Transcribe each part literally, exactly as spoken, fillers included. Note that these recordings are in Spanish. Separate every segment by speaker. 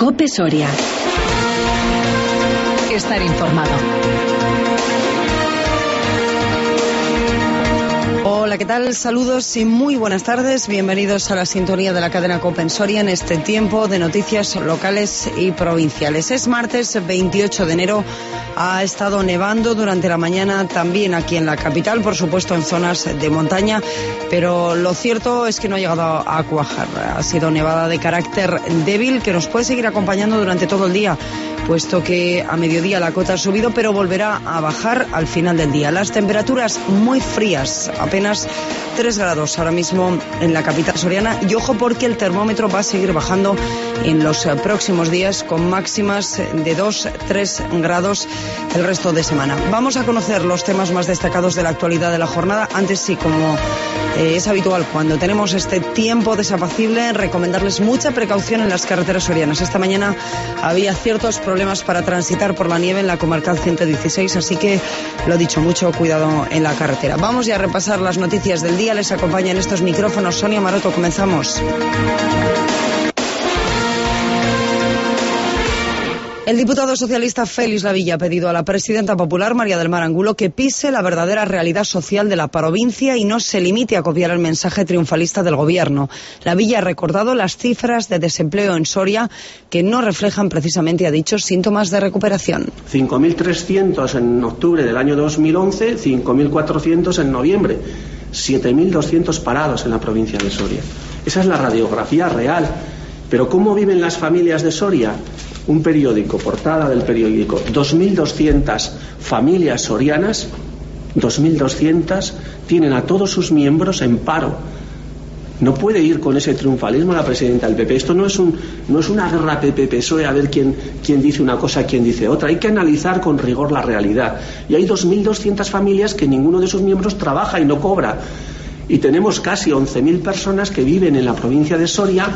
Speaker 1: COPE Soria. Estar informado.
Speaker 2: Hola, ¿qué tal? Saludos y muy buenas tardes. Bienvenidos a la sintonía de la cadena COPE en Soria en este tiempo de noticias locales y provinciales. Es martes veintiocho de enero. Ha estado nevando durante la mañana también aquí en la capital, por supuesto en zonas de montaña, pero lo cierto es que no ha llegado a cuajar. Ha sido nevada de carácter débil que nos puede seguir acompañando durante todo el día, puesto que a mediodía la cota ha subido, pero volverá a bajar al final del día. Las temperaturas muy frías, apenas tres grados ahora mismo en la capital soriana, y ojo porque el termómetro va a seguir bajando en los próximos días con máximas de dos a tres grados el resto de semana. Vamos a conocer los temas más destacados de la actualidad de la jornada. Antes sí, como eh, es habitual cuando tenemos este tiempo desapacible, recomendarles mucha precaución en las carreteras sorianas. Esta mañana había ciertos problemas para transitar por la nieve en la comarcal ciento dieciséis, así que lo dicho, mucho cuidado en la carretera. Vamos ya a repasar las noticias del día. Les acompaña en estos micrófonos Sonia Maroto. Comenzamos. El diputado socialista Félix Lavilla ha pedido a la presidenta popular María del Mar Angulo que pise la verdadera realidad social de la provincia y no se limite a copiar el mensaje triunfalista del gobierno. Lavilla ha recordado las cifras de desempleo en Soria que no reflejan precisamente, ha dicho, síntomas de recuperación.
Speaker 3: cinco mil trescientos en octubre del año dos mil once, cinco mil cuatrocientos en noviembre, siete mil doscientos parados en la provincia de Soria. Esa es la radiografía real. Pero ¿cómo viven las familias de Soria? Un periódico, portada del periódico, dos mil doscientas familias sorianas, dos mil doscientas tienen a todos sus miembros en paro. No puede ir con ese triunfalismo la presidenta del P P. Esto no es un no es una guerra P P P S O E a ver quién, quién dice una cosa, quién dice otra. Hay que analizar con rigor la realidad. Y hay dos mil doscientas familias que ninguno de sus miembros trabaja y no cobra. Y tenemos casi once mil personas que viven en la provincia de Soria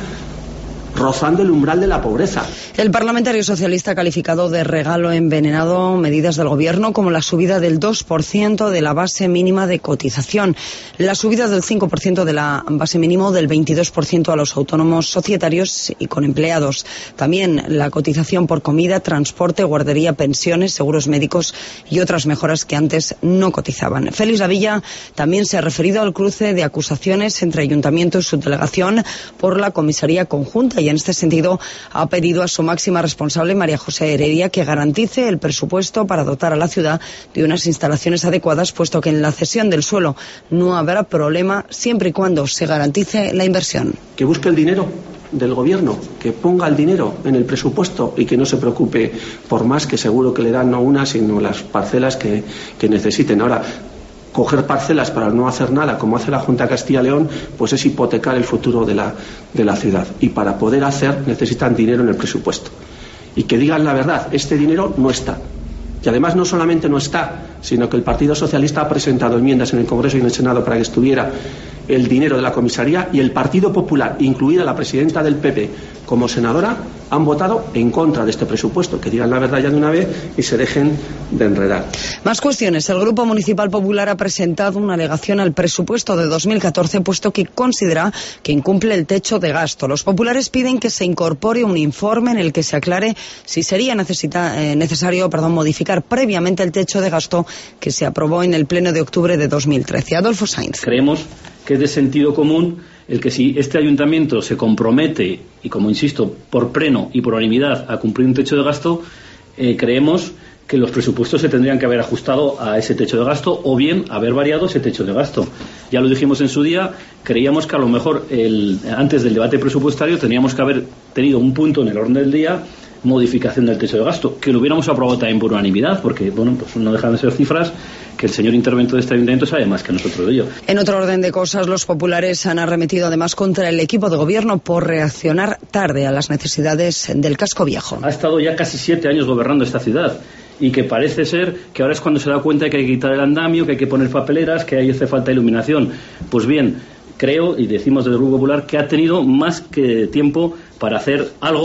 Speaker 3: rozando el umbral de la pobreza.
Speaker 2: El parlamentario socialista ha calificado de regalo envenenado medidas del gobierno como la subida del dos por ciento de la base mínima de cotización, la subida del cinco por ciento de la base mínima, del veintidós por ciento a los autónomos societarios y con empleados. También la cotización por comida, transporte, guardería, pensiones, seguros médicos y otras mejoras que antes no cotizaban. Félix Lavilla también se ha referido al cruce de acusaciones entre ayuntamiento y subdelegación por la comisaría conjunta y en este sentido ha pedido a su máxima responsable, María José Heredia, que garantice el presupuesto para dotar a la ciudad de unas instalaciones adecuadas, puesto que en la cesión del suelo no habrá problema siempre y cuando se garantice la inversión.
Speaker 3: Que busque el dinero del gobierno, que ponga el dinero en el presupuesto y que no se preocupe por más, que seguro que le dan no una, sino las parcelas que, que necesiten. Ahora, coger parcelas para no hacer nada, como hace la Junta de Castilla y León, pues es hipotecar el futuro de la, de la ciudad. Y para poder hacer necesitan dinero en el presupuesto. Y que digan la verdad, este dinero no está. Y además no solamente no está, sino que el Partido Socialista ha presentado enmiendas en el Congreso y en el Senado para que estuviera el dinero de la comisaría, y el Partido Popular, incluida la presidenta del P P como senadora, han votado en contra de este presupuesto. Que digan la verdad ya de una vez y se dejen de enredar.
Speaker 2: Más cuestiones. El Grupo Municipal Popular ha presentado una alegación al presupuesto de dos mil catorce, puesto que considera que incumple el techo de gasto. Los populares piden que se incorpore un informe en el que se aclare si sería necesita, eh, necesario perdón, modificar previamente el techo de gasto que se aprobó en el Pleno de octubre de dos mil trece. Adolfo Sainz.
Speaker 4: Creemos que es de sentido común el que si este ayuntamiento se compromete, y como insisto, por pleno y por unanimidad, a cumplir un techo de gasto, eh, creemos que los presupuestos se tendrían que haber ajustado a ese techo de gasto o bien haber variado ese techo de gasto. Ya lo dijimos en su día, creíamos que a lo mejor el, antes del debate presupuestario teníamos que haber tenido un punto en el orden del día, modificación del techo de gasto, que lo hubiéramos aprobado también por unanimidad, porque bueno, pues no dejan de ser cifras que el señor intervento de este ayuntamiento sabe más que nosotros de ello.
Speaker 2: En otro orden de cosas, los populares han arremetido además contra el equipo de gobierno por reaccionar tarde a las necesidades del casco viejo.
Speaker 4: Ha estado ya casi siete años gobernando esta ciudad y que parece ser que ahora es cuando se da cuenta de que hay que quitar el andamio, que hay que poner papeleras, que ahí hace falta iluminación. Pues bien, creo, y decimos desde el Grupo Popular, que ha tenido más que tiempo para hacer algo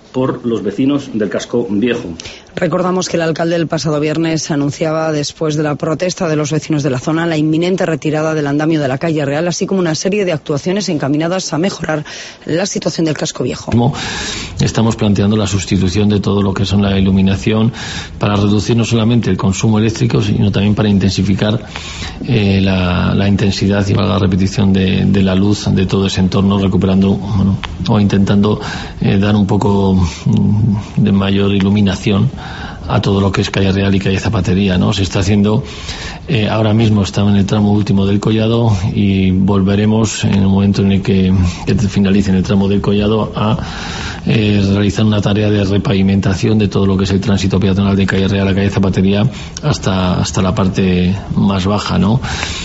Speaker 4: por los vecinos del casco viejo.
Speaker 2: Recordamos que el alcalde el pasado viernes anunciaba, después de la protesta de los vecinos de la zona, la inminente retirada del andamio de la calle Real, así como una serie de actuaciones encaminadas a mejorar la situación del casco viejo.
Speaker 1: Estamos planteando la sustitución de todo lo que son la iluminación para reducir no solamente el consumo eléctrico, sino también para intensificar eh, la, la intensidad y valga la repetición de, de la luz de todo ese entorno, recuperando bueno, o intentando eh, dar un poco de mayor iluminación a todo lo que es calle Real y calle Zapatería, ¿no? Se está haciendo, eh, ahora mismo estamos en el tramo último del Collado y volveremos en el momento en el que, que finalice el tramo del Collado a eh, realizar una tarea de repavimentación de todo lo que es el tránsito peatonal de calle Real a calle Zapatería hasta, hasta la parte más baja, ¿no?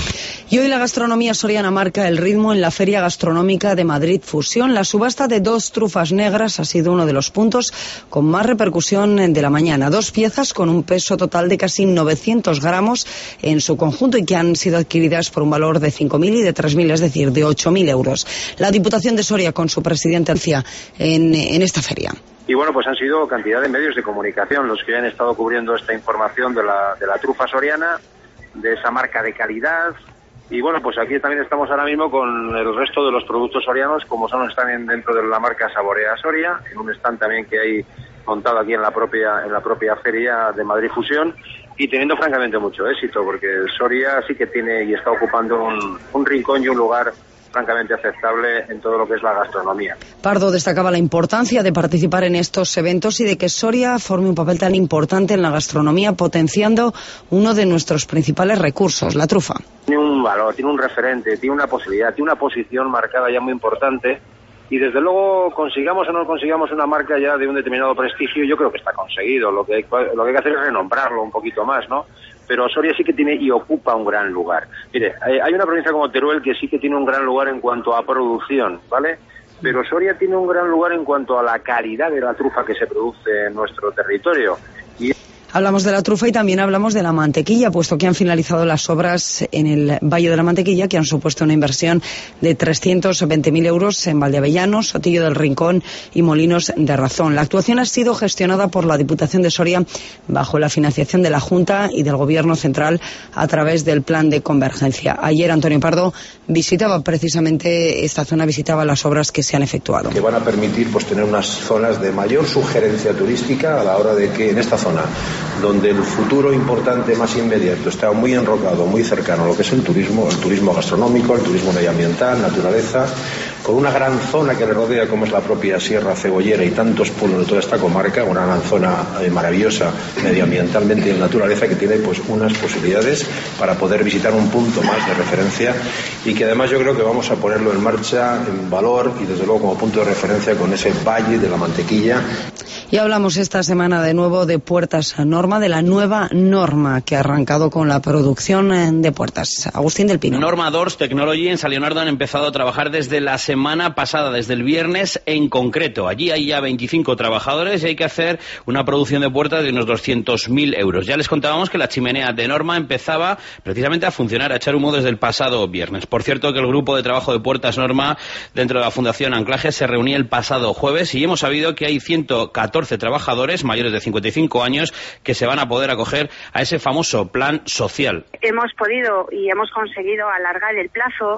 Speaker 2: Y hoy la gastronomía soriana marca el ritmo en la Feria Gastronómica de Madrid Fusión. La subasta de dos trufas negras ha sido uno de los puntos con más repercusión de la mañana. Dos piezas con un peso total de casi novecientos gramos en su conjunto y que han sido adquiridas por un valor de cinco mil y de tres mil, es decir, de ocho mil euros. La Diputación de Soria, con su presidente en, en esta feria.
Speaker 5: Y bueno, pues han sido cantidad de medios de comunicación los que han estado cubriendo esta información de la, de la trufa soriana, de esa marca de calidad. Y bueno, pues aquí también estamos ahora mismo con el resto de los productos sorianos, como son están dentro de la marca Saborea Soria, en un stand también que hay montado aquí en la propia en la propia feria de Madrid Fusión, y teniendo francamente mucho éxito, porque Soria sí que tiene y está ocupando un, un rincón y un lugar francamente aceptable en todo lo que es la gastronomía.
Speaker 2: Pardo destacaba la importancia de participar en estos eventos y de que Soria forme un papel tan importante en la gastronomía, potenciando uno de nuestros principales recursos, la trufa.
Speaker 5: Tiene un valor, tiene un referente, tiene una posibilidad, tiene una posición marcada ya muy importante, y desde luego consigamos o no consigamos una marca ya de un determinado prestigio, yo creo que está conseguido. Lo que hay, lo que hay que hacer es renombrarlo un poquito más, ¿no? Pero Soria sí que tiene y ocupa un gran lugar. Mire, hay una provincia como Teruel que sí que tiene un gran lugar en cuanto a producción, ¿vale? Pero Soria tiene un gran lugar en cuanto a la calidad de la trufa que se produce en nuestro territorio. Y
Speaker 2: hablamos de la trufa y también hablamos de la mantequilla, puesto que han finalizado las obras en el Valle de la Mantequilla, que han supuesto una inversión de trescientos veinte mil euros en Valdeavellano, Sotillo del Rincón y Molinos de Razón. La actuación ha sido gestionada por la Diputación de Soria bajo la financiación de la Junta y del Gobierno Central a través del Plan de Convergencia. Ayer Antonio Pardo visitaba precisamente esta zona, visitaba las obras que se han efectuado.
Speaker 6: Que van a permitir pues tener unas zonas de mayor sugerencia turística a la hora de que en esta zona, donde el futuro importante más inmediato está muy enrocado, muy cercano a lo que es el turismo, el turismo gastronómico, el turismo medioambiental, naturaleza, con una gran zona que le rodea como es la propia Sierra Cebollera y tantos pueblos de toda esta comarca, una gran zona eh, maravillosa medioambientalmente y en naturaleza, que tiene pues unas posibilidades para poder visitar un punto más de referencia y que además yo creo que vamos a ponerlo en marcha, en valor y desde luego como punto de referencia con ese Valle de la Mantequilla.
Speaker 2: Y hablamos esta semana de nuevo de Puertas Norma, de la nueva norma que ha arrancado con la producción de puertas. Agustín del Pino.
Speaker 7: Norma Doors Technology en San Leonardo han empezado a trabajar desde la semana pasada, desde el viernes en concreto. Allí hay ya veinticinco trabajadores y hay que hacer una producción de puertas de unos doscientos mil euros. Ya les contábamos que la chimenea de Norma empezaba precisamente a funcionar, a echar humo desde el pasado viernes. Por cierto, que el grupo de trabajo de Puertas Norma dentro de la Fundación Anclaje se reunía el pasado jueves y hemos sabido que hay ciento catorce trabajadores mayores de cincuenta y cinco años que se van a poder acoger a ese famoso plan social.
Speaker 8: Hemos podido y hemos conseguido alargar el plazo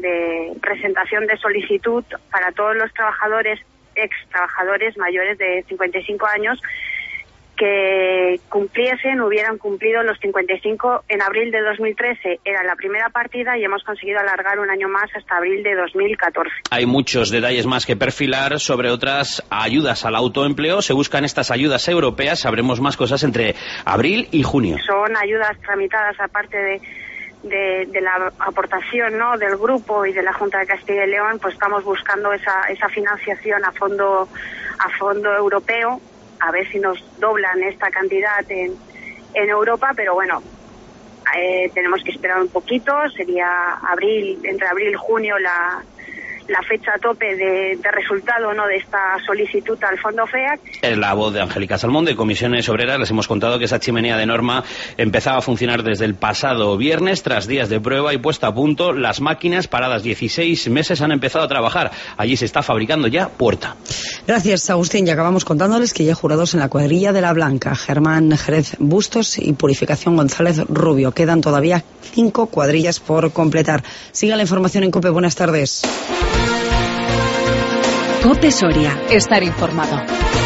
Speaker 8: de presentación de solicitud para todos los trabajadores, ex trabajadores mayores de cincuenta y cinco años que cumpliesen, hubieran cumplido los cincuenta y cinco en abril de dos mil trece. Era la primera partida y hemos conseguido alargar un año más hasta abril de dos mil catorce.
Speaker 7: Hay muchos detalles más que perfilar sobre otras ayudas al autoempleo. Se buscan estas ayudas europeas. Sabremos más cosas entre abril y junio.
Speaker 8: Son ayudas tramitadas aparte de De, de la aportación, ¿no?, del grupo y de la Junta de Castilla y León. Pues estamos buscando esa, esa financiación a fondo a fondo europeo, a ver si nos doblan esta cantidad en, en Europa, pero bueno, eh, tenemos que esperar un poquito. Sería abril, entre abril y junio la, la fecha tope de, de resultado, ¿no?, de esta solicitud al Fondo FEAC.
Speaker 7: Es la voz de Angélica Salmón, de Comisiones Obreras. Les hemos contado que esa chimenea de norma empezaba a funcionar desde el pasado viernes, tras días de prueba y puesta a punto. Las máquinas, paradas dieciséis meses, han empezado a trabajar. Allí se está fabricando ya puerta.
Speaker 2: Gracias, Agustín. Y acabamos contándoles que ya jurados en la cuadrilla de la Blanca: Germán Jerez Bustos y Purificación González Rubio. Quedan todavía cinco cuadrillas por completar. Siga la información en COPE. Buenas tardes.
Speaker 9: COPE Soria. Estar informado.